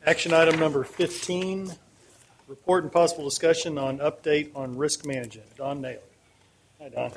Action item number 15, report and possible discussion on update on risk management. Don Naylor. Hi, Don.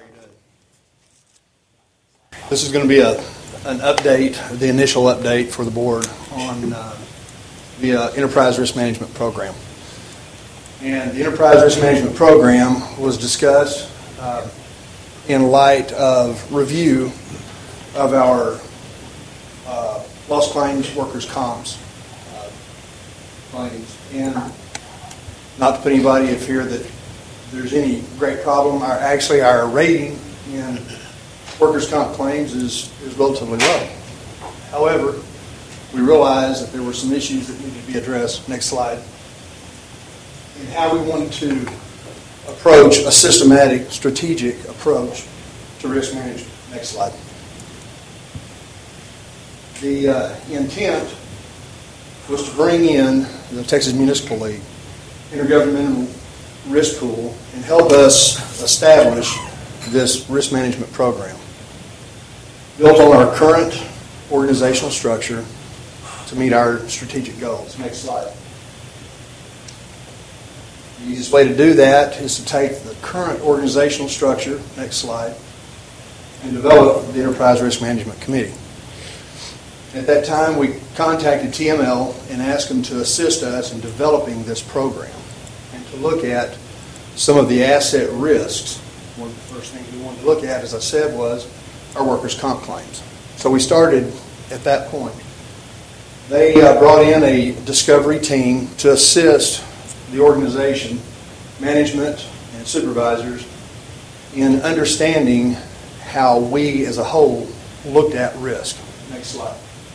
This is going to be an update, the initial update for the board on the Enterprise Risk Management Program. And the Enterprise Risk Management Program was discussed in light of review of our lost claims, workers' comps claims. And not to put anybody in fear that there's any great problem, our rating in workers' comp claims is relatively low. However, we realized that there were some issues that needed to be addressed. Next slide. And how we wanted to approach a systematic, strategic approach to risk management. Next slide. The intent was to bring in the Texas Municipal League, Intergovernmental Risk Pool, and help us establish this risk management program built on our current organizational structure to meet our strategic goals. Next slide. The easiest way to do that is to take the current organizational structure, next slide, and develop the Enterprise Risk Management Committee. At that time, we contacted TML and asked them to assist us in developing this program and to look at some of the asset risks. One of the first things we wanted to look at, as I said, was our workers' comp claims. So we started at that point. They brought in a discovery team to assist the organization, management, and supervisors in understanding how we as a whole looked at risk. Next slide.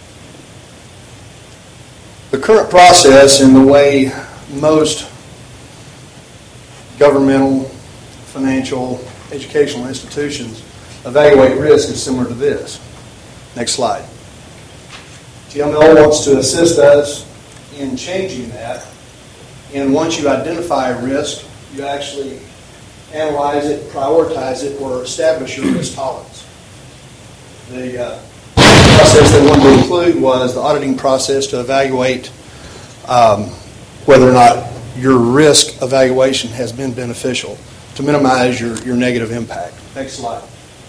The current process and the way most governmental, financial, educational institutions evaluate risk is similar to this. Next slide. TML wants to assist us in changing that. And once you identify a risk, you actually analyze it, prioritize it, or establish your risk tolerance. The process they wanted to include was the auditing process to evaluate whether or not your risk evaluation has been beneficial to minimize your negative impact. Next slide.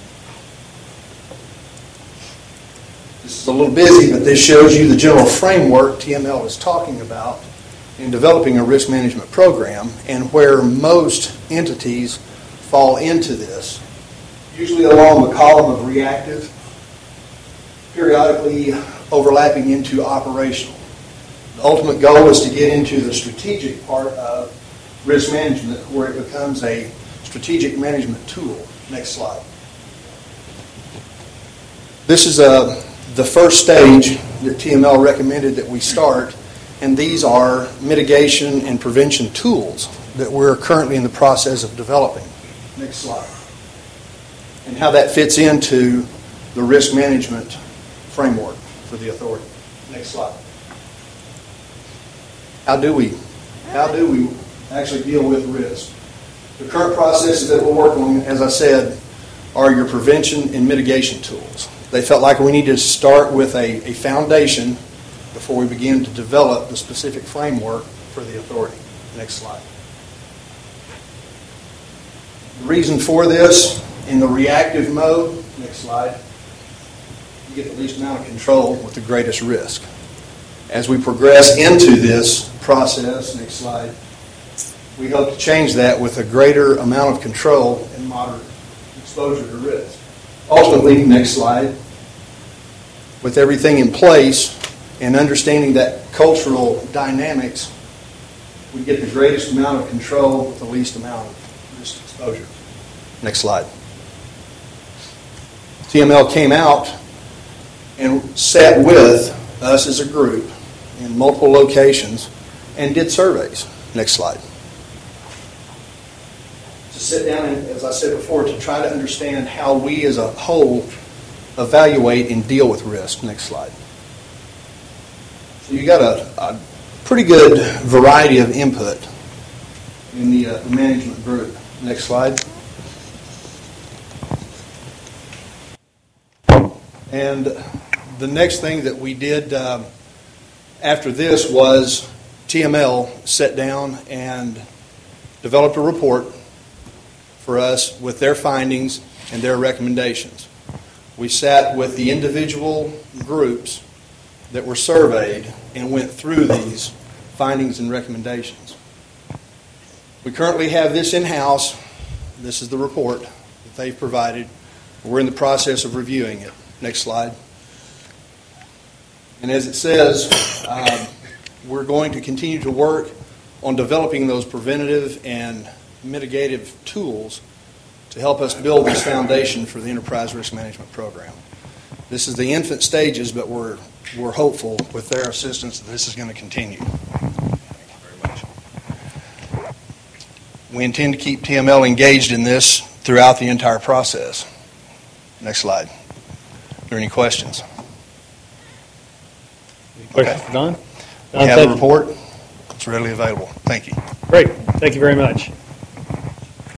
This is a little busy, but this shows you the general framework TML is talking about in developing a risk management program and where most entities fall into this. Usually along the column of reactive, periodically overlapping into operational. The ultimate goal is to get into the strategic part of risk management where it becomes a strategic management tool. Next slide. This is the first stage that TML recommended that we start, and these are mitigation and prevention tools that we're currently in the process of developing. Next slide. And how that fits into the risk management framework for the authority. Next slide. How do we actually deal with risk? The current processes that we're working on, as I said, are your prevention and mitigation tools. They felt like we needed to start with a foundation before we begin to develop the specific framework for the authority. Next slide. The reason for this, in the reactive mode, next slide, you get the least amount of control with the greatest risk. As we progress into this process, next slide, we hope to change that with a greater amount of control and moderate exposure to risk. Ultimately, next slide, with everything in place and understanding that cultural dynamics, we get the greatest amount of control with the least amount of risk exposure. Next slide. TML came out and sat with us as a group in multiple locations and did surveys. Next slide. To sit down and, as I said before, to try to understand how we as a whole evaluate and deal with risk. Next slide. So you got a pretty good variety of input in the management group. Next slide. And the next thing that we did after this was TML sat down and developed a report for us with their findings and their recommendations. We sat with the individual groups that were surveyed and went through these findings and recommendations. We currently have this in-house. This is the report that they've provided. We're in the process of reviewing it. Next slide. And as it says, we're going to continue to work on developing those preventative and mitigative tools to help us build this foundation for the Enterprise Risk Management Program. This is the infant stages, but we're hopeful with their assistance that this is going to continue. Thank you very much. We intend to keep TML engaged in this throughout the entire process. Next slide. Are there any questions? Any questions for Don? We have a report. It's readily available. Thank you. Great. Thank you very much.